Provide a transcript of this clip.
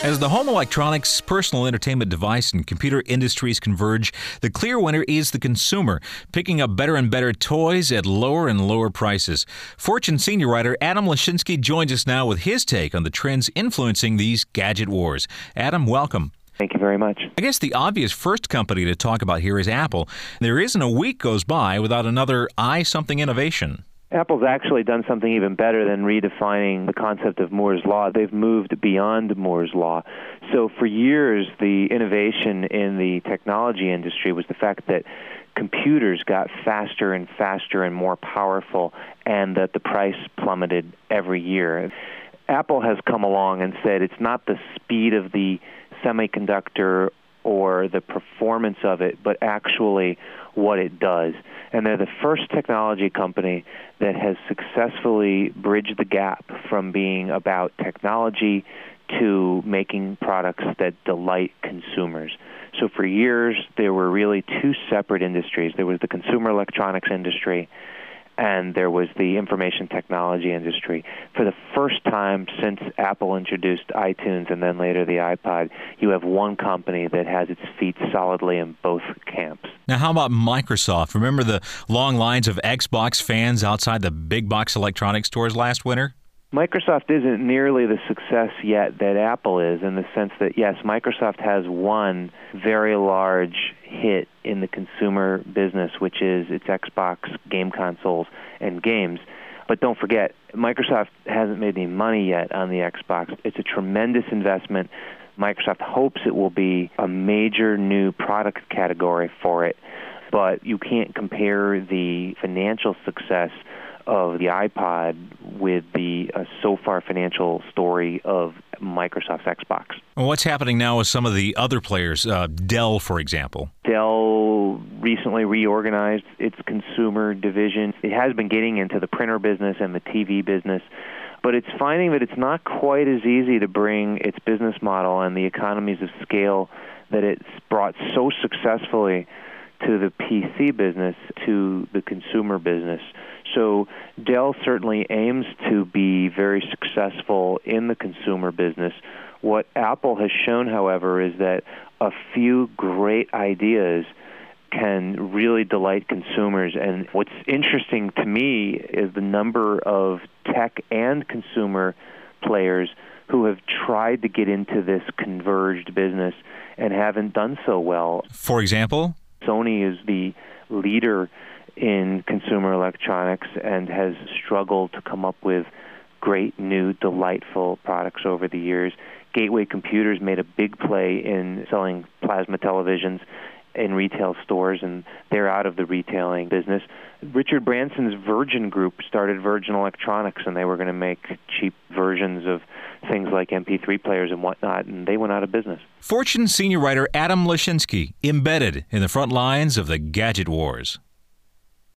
As the home electronics, personal entertainment device, and computer industries converge, the clear winner is the consumer, picking up better and better toys at lower and lower prices. Fortune senior writer Adam Lashinsky joins us now with his take on the trends influencing these gadget wars. Adam, welcome. Thank you very much. I guess the obvious first company to talk about here is Apple. There isn't a week goes by without another something innovation. Apple's actually done something even better than redefining the concept of Moore's Law. They've moved beyond Moore's Law. So for years, the innovation in the technology industry was the fact that computers got faster and faster and more powerful, and that the price plummeted every year. Apple has come along and said it's not the speed of the semiconductor or the performance of it, but actually what it does. And they're the first technology company that has successfully bridged the gap from being about technology to making products that delight consumers. So for years, there were really two separate industries. There was the consumer electronics industry, and there was the information technology industry. For the first time since Apple introduced iTunes and then later the iPod, you have one company that has its feet solidly in both camps. Now, how about Microsoft? Remember the long lines of Xbox fans outside the big box electronics stores last winter? Microsoft isn't nearly the success yet that Apple is, in the sense that, yes, Microsoft has one very large hit in the consumer business, which is its Xbox game consoles and games. But don't forget, Microsoft hasn't made any money yet on the Xbox. It's a tremendous investment. Microsoft hopes it will be a major new product category for it, but you can't compare the financial success of the iPod with the so far financial story of Microsoft's Xbox. Well, what's happening now with some of the other players, Dell, for example? Dell recently reorganized its consumer division. It has been getting into the printer business and the TV business, but it's finding that it's not quite as easy to bring its business model and the economies of scale that it's brought so successfully to the PC business to the consumer business. So Dell certainly aims to be very successful in the consumer business. What Apple has shown, however, is that a few great ideas can really delight consumers. And what's interesting to me is the number of tech and consumer players who have tried to get into this converged business and haven't done so well. For example? Sony is the leader in consumer electronics and has struggled to come up with great, new, delightful products over the years. Gateway Computers made a big play in selling plasma televisions in retail stores, and they're out of the retailing business. Richard Branson's Virgin Group started Virgin Electronics, and they were going to make cheap versions of things like MP3 players and whatnot, and they went out of business. Fortune senior writer Adam Lashinsky, embedded in the front lines of the gadget wars.